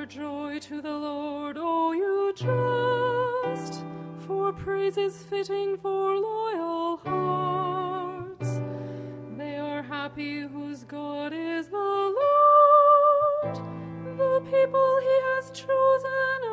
Shout for joy to the Lord, O you just, for praise is fitting for loyal hearts. They are happy whose God is the Lord, the people he has chosen